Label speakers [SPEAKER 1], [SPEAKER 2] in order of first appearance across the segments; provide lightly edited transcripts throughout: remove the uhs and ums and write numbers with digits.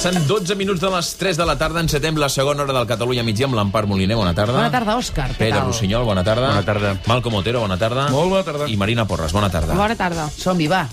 [SPEAKER 1] Passen 12 minuts de les 3 de la tarda, encetem la segona hora del Catalunya Migdia amb l'Empar Moliner, bona tarda.
[SPEAKER 2] Bona tarda, Òscar.
[SPEAKER 1] Pere Rossinyol, bona tarda.
[SPEAKER 3] Bona tarda.
[SPEAKER 1] Malcom Otero, bona tarda.
[SPEAKER 3] Molt bona tarda.
[SPEAKER 1] I Marina Porres, bona tarda.
[SPEAKER 2] Bona tarda. Som-hi, va.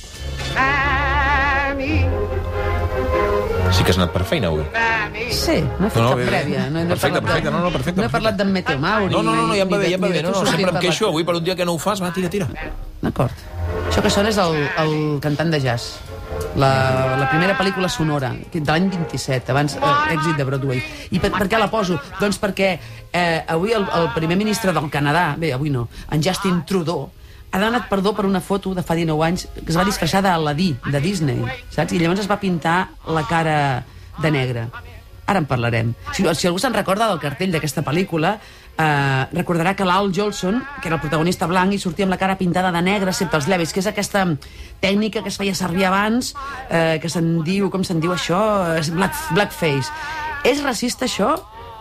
[SPEAKER 1] Sí que has anat per feina avui.
[SPEAKER 2] Sí, no he fet cap prèvia.
[SPEAKER 1] Perfecte, perfecte.
[SPEAKER 2] No he parlat d'en Meteo Mauri.
[SPEAKER 1] No, ja em va bé. No, sempre em queixo avui per un dia que no ho fas. Va, tira.
[SPEAKER 2] D'acord. Això que sona és el cantant de jazz. La primera pel·lícula sonora, de l'any 27, abans èxit de Broadway. I per què la poso? Doncs perquè avui el primer ministre del Canadà, bé, avui no, en Justin Trudeau, ha demanat perdó per una foto de fa 19 anys que es va disfressar d'Aladí, de Disney, saps? I llavors es va pintar la cara de negre. Ara en parlarem. Si algú se'n recorda del cartell d'aquesta pel·lícula, recordarà que l'Al Jolson, que era el protagonista blanc, i sortia amb la cara pintada de negre excepte els llavis, que és aquesta tècnica que es feia servir abans, que se'n diu, com se'n diu això? Blackface. És racista, això?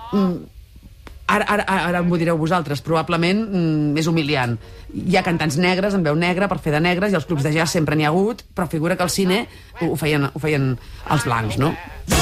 [SPEAKER 2] Ara m'ho direu vosaltres, probablement és humiliant. Hi ha cantants negres amb veu negra per fer de negres i els clubs de jazz sempre n'hi ha hagut, però figura que al cine ho feien els blancs, no?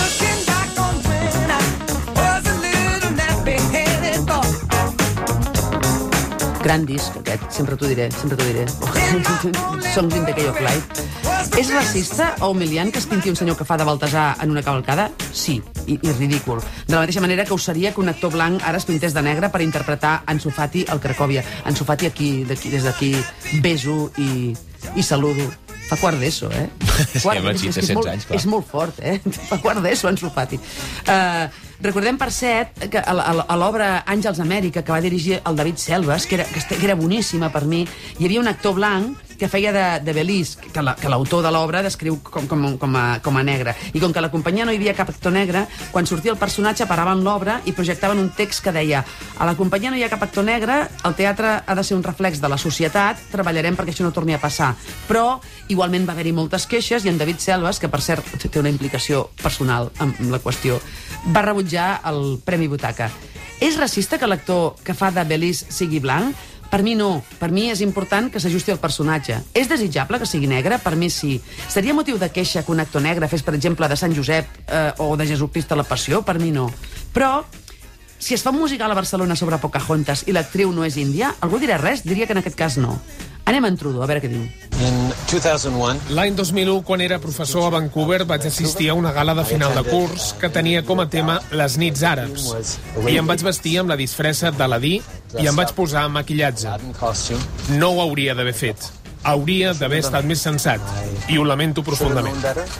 [SPEAKER 2] Gran disc, aquest, sempre t'ho diré. Songs in the Key of Life. És racista o humiliant que es pinti un senyor que fa de Baltasar en una cavalcada? Sí, i ridícul. De la mateixa manera que ho seria que un actor blanc ara es pintés de negre per interpretar Ansu Fati al Cracòvia. Ansu Fati des d'aquí beso i saludo. Fa quart d'ESO, eh?
[SPEAKER 1] Sí, home, sí, té 16 anys, clar.
[SPEAKER 2] És molt fort, eh? Fa quart d'ESO, Ansu Fati. Recordem, per cert, que a l'obra Àngels Amèrica, que va dirigir el David Selves, que era boníssima per mi, hi havia un actor blanc que feia de Belis, que l'autor de l'obra descriu com a negre. I com que a la companyia no hi havia cap actor negre, quan sortia el personatge paraven l'obra i projectaven un text que deia: a la companyia no hi ha cap actor negre, el teatre ha de ser un reflex de la societat, treballarem perquè això no torni a passar. Però igualment va haver-hi moltes queixes i en David Selves, que per cert té una implicació personal amb la qüestió, va rebutjar el Premi Butaca. És racista que l'actor que fa de Belis sigui blanc? Per mi no. Per mi és important que s'ajusti al personatge. És desitjable que sigui negre? Per mi sí. Seria motiu de queixa que un actor negre fes, per exemple, de Sant Josep o de Jesucrist a la Passió? Per mi no. Però, si es fa un musical a Barcelona sobre Pocahontas i l'actriu no és índia, algú dirà res? Diria que en aquest cas no. Anem a en Trudeau, a veure què diu.
[SPEAKER 4] L'any 2001, quan era professor a Vancouver, vaig assistir a una gala de final de curs que tenia com a tema les nits àrabs. I em vaig vestir amb la disfressa d'Aladí i em vaig posar maquillatge. No ho hauria d'haver fet. Hauria d'haver estat més sensat. I ho lamento profundament.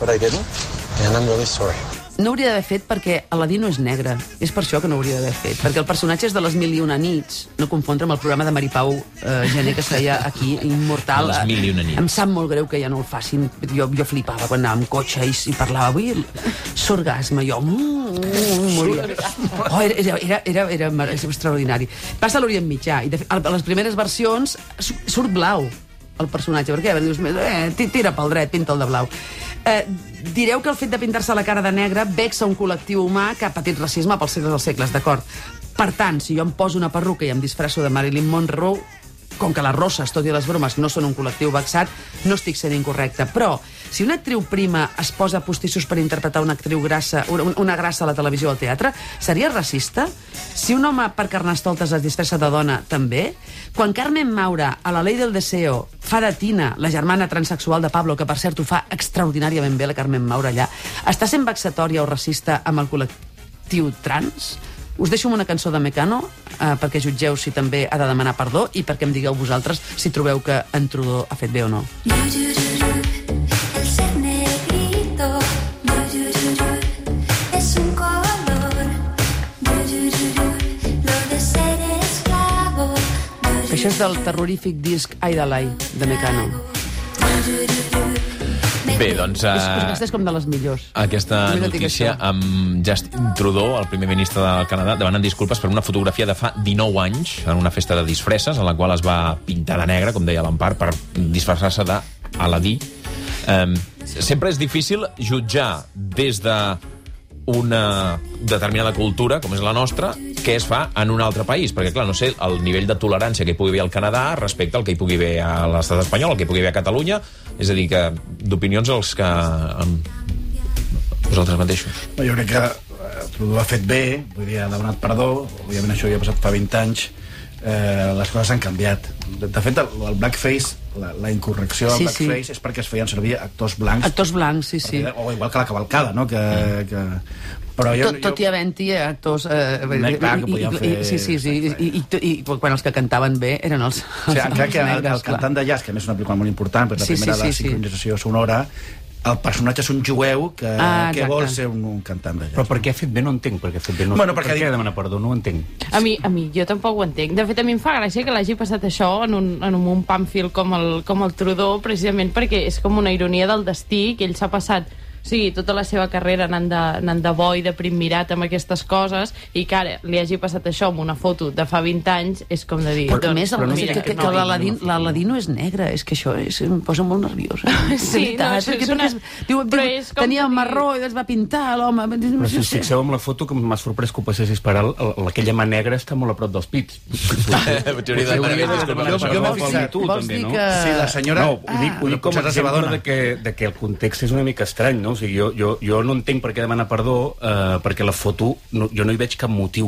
[SPEAKER 2] No hauria d'haver fet perquè Aladí no és negre. És per això que no hauria d'haver fet. Perquè el personatge és de les 1001 nits. No confondre amb el programa de Maripau Gené que es feia aquí, Immortal.
[SPEAKER 1] Les 1001 nits.
[SPEAKER 2] Em sap molt greu que ja no el facin. Jo flipava quan anava amb cotxe i parlava. Avui s'orgasme, jo moria. Era extraordinari. Passa a l'Orient Mitjà. I a les primeres versions surt blau el personatge. Per què? Dius, tira pel dret, pinta'l de blau. Direu que el fet de pintar-se la cara de negre vexa un col·lectiu humà que ha patit racisme pels segles dels segles, d'acord. Per tant, si jo em poso una perruca i em disfresso de Marilyn Monroe, com que les rosses, tot i les bromes, no són un col·lectiu vexat, no estic sent incorrecte. Però, si una actriu prima es posa postissos per interpretar una actriu grassa, una grassa a la televisió o al teatre, seria racista? Si un home per Carnestoltes es disfressa de dona, també? Quan Carmen Maura, a La Ley del Deseo, fa de Tina, la germana transsexual de Pablo, que per cert ho fa extraordinàriament bé la Carmen Maura allà, està sent vexatòria o racista amb el col·lectiu trans? Us deixo amb una cançó de Mecano perquè jutgeu si també ha de demanar perdó i perquè em digueu vosaltres si trobeu que en Trudeau ha fet bé o no. Això és del terrorífic disc Aidalai de Mecano.
[SPEAKER 1] Bé, doncs...
[SPEAKER 2] Aquesta és com de les millors.
[SPEAKER 1] Aquesta notícia amb Justin Trudeau, el primer ministre del Canadà, demanant disculpes per una fotografia de fa 19 anys en una festa de disfresses, en la qual es va pintar de negre, com deia l'Empar, per disfressar-se d'Aladí. Sempre és difícil jutjar des de una determinada cultura, com és la nostra, què es fa en un altre país, perquè clar, no sé el nivell de tolerància que hi pugui haver al Canadà respecte al que hi pugui haver a l'estat espanyol, al que hi pugui haver a Catalunya, és a dir, que d'opinions els que vosaltres mateixos?
[SPEAKER 3] Jo crec que Trudeau ha fet bé, vull dir, ha demanat perdó, òbviament això ja ha passat fa 20 anys, les coses han canviat. De fet, el blackface, la incorrecció del blackface és perquè es feien servir actors blancs.
[SPEAKER 2] Actors blancs, sí.
[SPEAKER 3] O igual que la cavalcada, no?
[SPEAKER 2] Tot i havent-hi actors...
[SPEAKER 3] Clar, que podien fer...
[SPEAKER 2] I quan els que cantaven bé eren els
[SPEAKER 3] crec que el cantant de jazz, que a més és una pel·lícula molt important, perquè és la primera de la sincronització sonora, el personatge és un jueu que vol ser un cantant de jazz.
[SPEAKER 5] Però per què ha fet bé no entenc. Per què ha de demanar perdó? No ho entenc.
[SPEAKER 6] A mi jo tampoc ho entenc. De fet, a mi em fa gràcia que l'hagi passat això en un pàmfil com el Trudeau, precisament perquè és com una ironia del destí, que ell s'ha passat tota la seva carrera anant de bo i de primmirat amb aquestes coses, i que ara li hagi passat això amb una foto de fa 20 anys, és com de dir...
[SPEAKER 2] Però a més, l'Aladí no és negre, és que això em posa molt nerviosa.
[SPEAKER 6] Sí, no, això és una...
[SPEAKER 2] Tenia el marró i es va pintar, l'home...
[SPEAKER 5] Però si us fixeu amb la foto, que m'ha sorprès que ho passessis per alt, aquella mà negra està molt a prop dels pits.
[SPEAKER 2] Vols dir que...
[SPEAKER 3] Sí, la senyora...
[SPEAKER 5] No, ho dic com a exemple que el context és una mica estrany, no? O sigui, jo no entenc per què demanar perdó, perquè la foto jo no hi veig cap motiu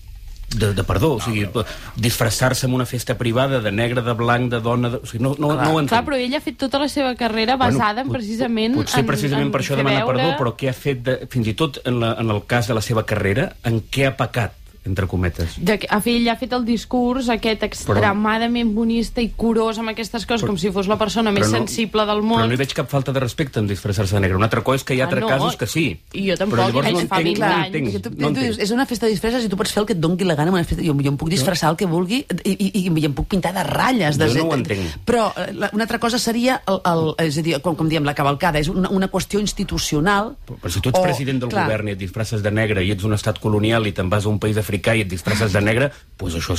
[SPEAKER 5] de perdó. O sigui, disfressar-se en una festa privada de negre, de blanc, de dona... O sigui, no ho entenc.
[SPEAKER 6] Clar, però ell ha fet tota la seva carrera basada precisament...
[SPEAKER 5] Potser precisament per això demanar perdó, però què ha fet, fins i tot en el cas de la seva carrera, en què ha pecat, entre cometes?
[SPEAKER 6] Ell ha fet el discurs aquest extremadament bonista i curós amb aquestes coses, com si fos la persona més sensible del món.
[SPEAKER 5] Però no hi veig cap falta de respecte en disfressar-se de negre. Una altra cosa és que hi ha altres casos que sí.
[SPEAKER 6] I jo tampoc, fa 20 anys.
[SPEAKER 2] Tu dius, és una festa de disfresses i tu pots fer el que et doni la gana en una festa. Jo em puc disfressar el que vulgui i em puc pintar de ratlles.
[SPEAKER 5] Jo no ho entenc.
[SPEAKER 2] Però una altra cosa seria, és a dir, com diem, la cavalcada, és una qüestió institucional.
[SPEAKER 5] Però si tu ets president del govern i et disfresses de negre i ets un estat colonial i te'n vas a un país africà i et disfresses de negre, doncs això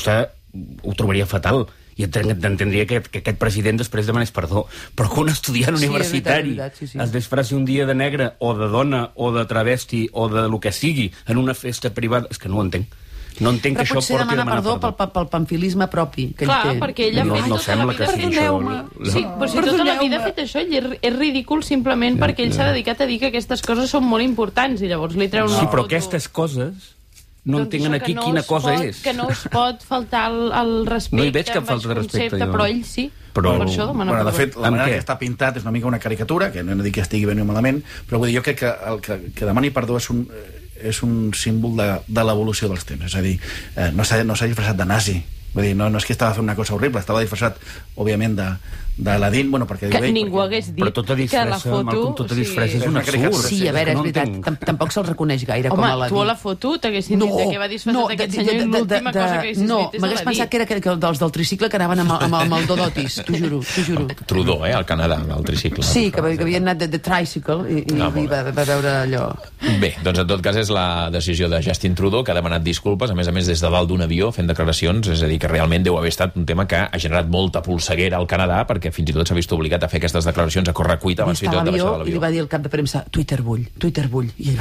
[SPEAKER 5] ho trobaria fatal. I entendria que aquest president després demanés perdó. Però que un estudiant universitari es disfressi un dia de negre, o de dona, o de travesti, o de lo que sigui, en una festa privada, és que no ho entenc. No entenc que això porti a demanar perdó.
[SPEAKER 2] Pel pamfilisme propi que ell té.
[SPEAKER 6] Clar, perquè ell ha fet tota la vida... Sí, però si tota la vida ha fet això, ell és ridícul simplement perquè ell s'ha dedicat a dir que aquestes coses són molt importants i llavors li treu una foto...
[SPEAKER 5] Sí, però aquestes coses... no entenc aquí quina cosa és.
[SPEAKER 6] Que no es pot faltar el respecte.
[SPEAKER 5] No hi veig cap falta de respecte,
[SPEAKER 6] però ell sí.
[SPEAKER 5] Però...
[SPEAKER 6] Per això demana
[SPEAKER 3] de fet, la manera que està pintat és una mica una caricatura, que no dic que estigui bé ni malament, però vull dir, jo crec que el que demani perdó és un símbol de l'evolució dels temps. És a dir, no s'ha disfressat de nazi. Vull dir, no és que estava fent una cosa horrible, estava disfressat, òbviament, d'Aladín, perquè
[SPEAKER 6] que ningú hagués dit que la foto...
[SPEAKER 5] Malcom, tota disfressa és un absurd.
[SPEAKER 2] Sí, a veure, és veritat, tampoc se'l reconeix gaire com a Aladín.
[SPEAKER 6] Home, tu a la foto t'haguessin dit que va disfressat d'aquest senyor i l'última cosa que haguessis dit és Aladín.
[SPEAKER 2] No, m'hagués pensat que era dels del tricicle que anaven amb el Dodotis, t'ho juro.
[SPEAKER 1] Trudeau, al Canadà, el tricicle.
[SPEAKER 2] Sí, que havien anat de tricycle i va veure allò.
[SPEAKER 1] Bé, doncs en tot cas és la decisió de Justin Trudeau, que ha demanat disculpes, a més des de dalt d'un avió, fent declaracions, és a dir, que realment deu haver estat un tema que ha generat molta polseguera al Canadà, perquè fins i tot s'ha vist obligat a fer aquestes declaracions a correcuita abans fins i tot de baixar de l'avió.
[SPEAKER 2] I li va dir al cap de premsa, Twitter bull. I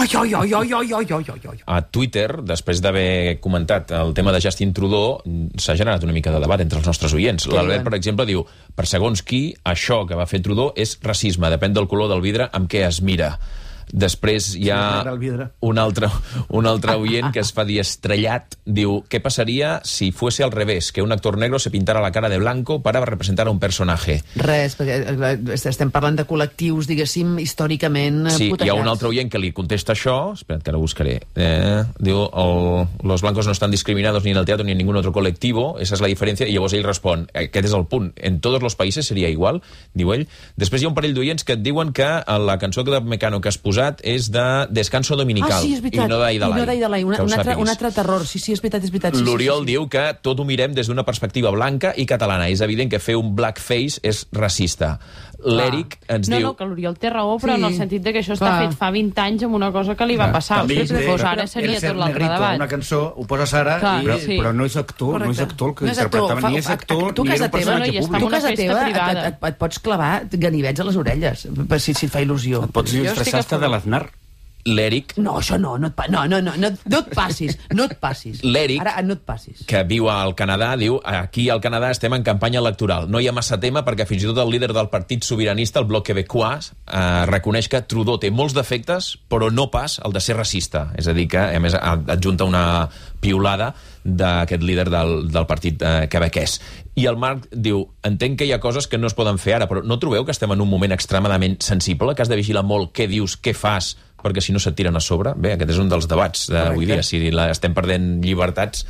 [SPEAKER 2] ell,
[SPEAKER 1] a Twitter, després d'haver comentat el tema de Justin Trudeau, s'ha generat una mica de debat entre els nostres oients. L'Albert, per exemple, diu, per segons qui, això que va fer Trudeau és racisme, depèn del color del vidre amb què es mira. Després hi ha un altre oient que es fa dir estrellat, diu, ¿qué pasaría si fuese al revés? Que un actor negro se pintara la cara de blanco para representar a un personaje.
[SPEAKER 2] Res, perquè estem parlant de col·lectius, diguéssim, històricament
[SPEAKER 1] putejats. Sí, hi ha un altre oient que li contesta això, espera't que ara buscaré, diu, los blancos no están discriminados ni en el teatro ni en ningún otro colectivo, esa es la diferencia, i llavors ell respon, aquest és el punt, en tots els països seria igual, diu ell. Després hi ha un parell d'oients que et diuen que la cançó de Mecano que has posat és de Descanso Dominical
[SPEAKER 2] i
[SPEAKER 1] no
[SPEAKER 2] d'Aidalai. Un altre terror, sí, és veritat.
[SPEAKER 1] L'Oriol diu que tot ho mirem des d'una perspectiva blanca i catalana. És evident que fer un blackface és racista. L'Eric ens diu...
[SPEAKER 6] No, que l'Oriol té raó, però en el sentit que això està fet fa 20 anys amb una cosa que li va passar. Ara seria tot l'altre debat.
[SPEAKER 3] Una cançó, ho poses ara i...
[SPEAKER 5] Però no és actor, no és actor el que interpretava, ni és actor, ni era un personatge públic.
[SPEAKER 2] Tu a casa teva et pots clavar ganivets a les orelles, si et fa il·lusió.
[SPEAKER 5] Et pots disfressar-te de l'Aznar.
[SPEAKER 1] l'Eric...
[SPEAKER 2] No, això no et passis.
[SPEAKER 1] L'Eric,
[SPEAKER 2] ara no et passis.
[SPEAKER 1] que viu al Canadà, diu: aquí al Canadà estem en campanya electoral. No hi ha massa tema perquè fins i tot el líder del partit sobiranista, el Bloc Québécois, reconeix que Trudeau té molts defectes, però no pas el de ser racista. És a dir, que, a més, adjunta una piulada d'aquest líder del partit quebequès. I el Marc diu: entenc que hi ha coses que no es poden fer ara, però no trobeu que estem en un moment extremadament sensible, que has de vigilar molt què dius, què fas, perquè si no se't tiren a sobre? Bé, aquest és un dels debats d'avui dia, si estem perdent llibertats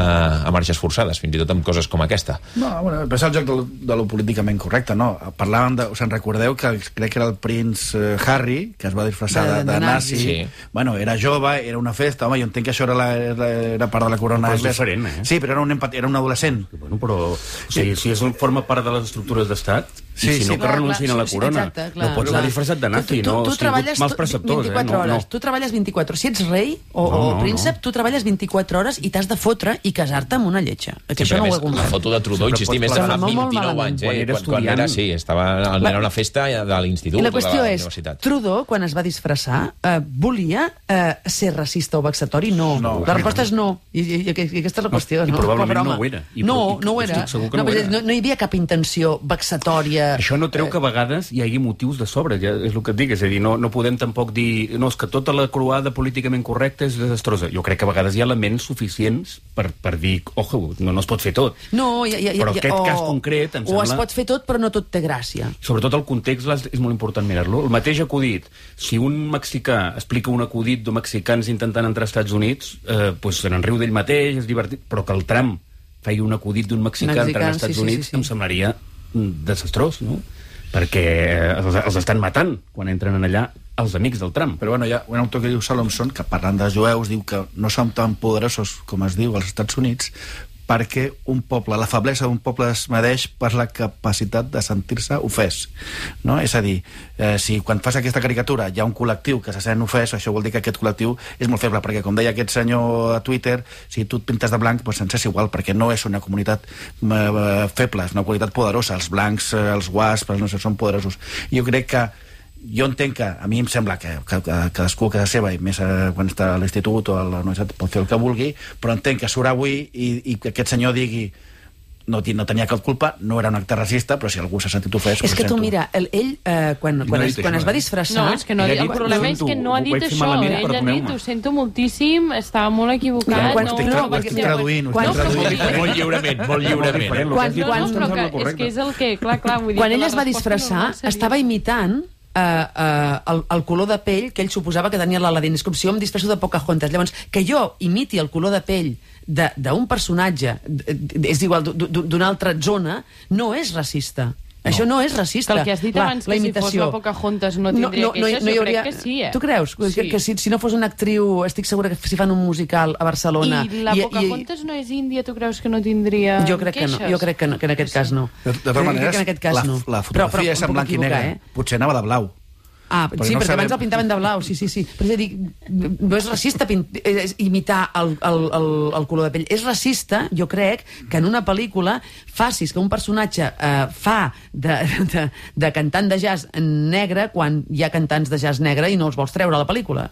[SPEAKER 1] a marxes forçades, fins i tot amb coses com aquesta.
[SPEAKER 3] No, bueno, és el joc de lo políticament correcte, no? Parlàvem us en recordeu que crec que era el prince Harry, que es va disfressar de nazi.
[SPEAKER 1] Sí.
[SPEAKER 3] Bueno, era jove, era una festa, home, jo entenc que això era part de la corona.
[SPEAKER 5] Però és diferent, eh?
[SPEAKER 3] Sí, però era un adolescent.
[SPEAKER 5] Bueno, però si forma part de les estructures d'estat, si no que renuncin a la corona. No pots anar disfressat de nazi, no?
[SPEAKER 2] Tu treballes
[SPEAKER 5] mals preceptors,
[SPEAKER 2] 24 hores. Tu treballes 24. Si ets rei o príncep, tu treballes 24 hores i t'has de fotre i casar-te amb una lletja. Que això no ho he comprat.
[SPEAKER 1] La foto de Trudeau, insistim, és de fa 29 anys. Quan era, sí, era una festa de l'institut.
[SPEAKER 2] I la qüestió és, Trudeau, quan es va disfressar, volia ser racista o vexatori? No. La resposta és no. I aquesta és la qüestió.
[SPEAKER 5] I probablement no ho era.
[SPEAKER 2] No ho era. No hi havia cap intenció vexatòria.
[SPEAKER 5] Això no treu que a vegades hi hagi motius de sobre, ja és el que et dic, és a dir, no podem tampoc dir, no, és que tota la croada políticament correcta és desastrosa. Jo crec que a vegades hi ha elements suficients per dir, ojo, no es pot fer tot.
[SPEAKER 2] No,
[SPEAKER 5] però aquest cas concret em sembla...
[SPEAKER 2] O es pot fer tot, però no tot té gràcia.
[SPEAKER 5] Sobretot el context és molt important mirar-lo. El mateix acudit. Si un mexicà explica un acudit de mexicans intentant entrar als Estats Units, doncs se n'enriu d'ell mateix, és divertit, però que el Trump faci un acudit d'un mexicà entrant als Estats Units em semblaria desastrós, no? Perquè els estan matant quan entren allà els amics del Trump.
[SPEAKER 3] Però bueno, hi ha un autor que diu Solomson, que parlant de jueus, diu que no som tan poderosos com es diu als Estats Units perquè un poble, la feblesa d'un poble es medeix per la capacitat de sentir-se ofès, no? És a dir, si quan fas aquesta caricatura hi ha un col·lectiu que se sent ofès, això vol dir que aquest col·lectiu és molt feble, perquè com deia aquest senyor a Twitter, si tu et pintes de blanc, doncs ens és igual, perquè no és una comunitat feble, és una comunitat poderosa. Els blancs, els guasps, no sé, són poderosos. Jo crec que jo entenc que, a mi em sembla que cadascú a casa seva, i més quan està a l'institut o a la universitat, pot fer el que vulgui, però entenc que surt avui i que aquest senyor digui no tenia cap culpa, no era un acte racista, però si algú s'ha sentit ofès...
[SPEAKER 2] És que tu, mira, ell, quan es va disfressar...
[SPEAKER 6] No, és que no, el problema és que no ha dit això. Ell ha dit, ho sento moltíssim, estava molt equivocat...
[SPEAKER 3] Ho estic traduint.
[SPEAKER 1] Molt lliurement.
[SPEAKER 6] És que és el que... Clar, vull dir...
[SPEAKER 2] Quan ell es va disfressar, estava imitant el color de pell que ell suposava que tenia l'Aladín. És com si jo em disfresso de Pocahontas. Llavors, que jo imiti el color de pell d'un personatge, és igual, d'una altra zona, no és racista. Això no és racista.
[SPEAKER 6] Que el que has dit abans, que si fos la Pocahontas no tindria queixes, jo crec que sí,
[SPEAKER 2] Tu creus? Que si no fos una actriu, estic segura que si fan un musical a Barcelona...
[SPEAKER 6] I la Pocahontas no és índia, tu creus que no tindria queixes?
[SPEAKER 2] Jo crec que no, jo crec que en aquest cas no.
[SPEAKER 3] De totes maneres, la fotografia és en blanc i negre. Potser anava de blau.
[SPEAKER 2] Sí, perquè abans el pintaven de blau, sí. Però és a dir, no és racista imitar el color de pell. És racista, jo crec, que en una pel·lícula facis que un personatge fa de cantant de jazz negre quan hi ha cantants de jazz negre i no els vols treure a la pel·lícula.